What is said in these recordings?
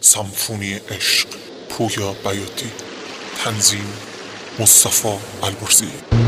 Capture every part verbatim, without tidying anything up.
سمفونی عشق، پویا بیاتی. تنظیم مصطفی البرزی.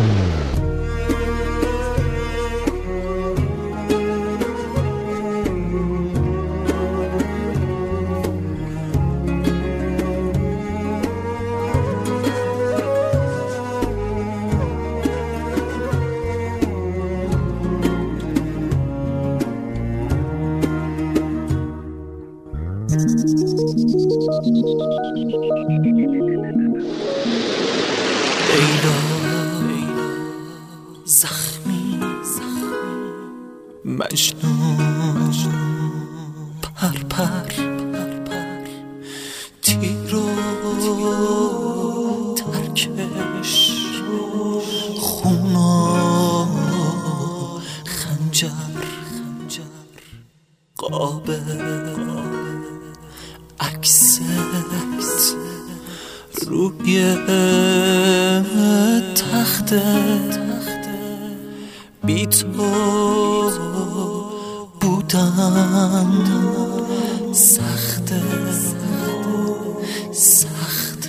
لیلا زخمی مجنون پر پر تیر و ترکش خون و خنجر قابل عکست روی تخته بی تو بودن سخته سخته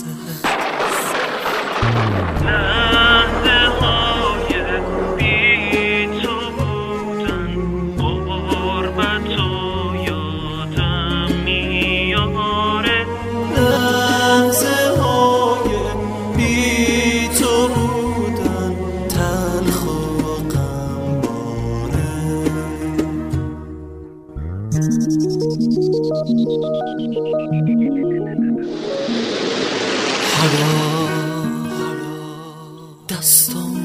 لحظه های بی تو بودن غربت و یادم میاره لحظه های بی تو بودن تلخ و غمباره حالا دستم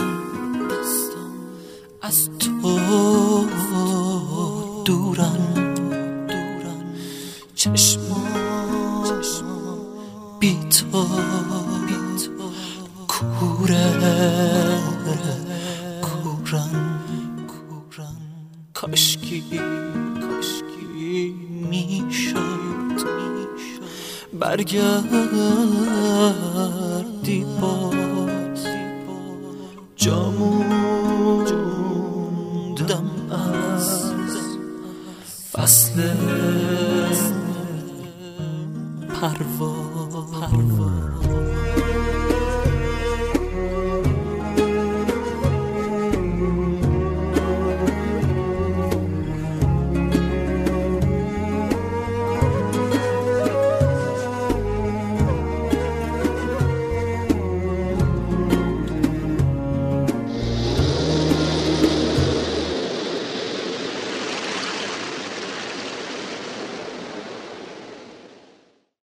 از تو دورن چشمام بی تو کوره کورن کاشکی میشد برگردی باز جاموندم از فصل پرواز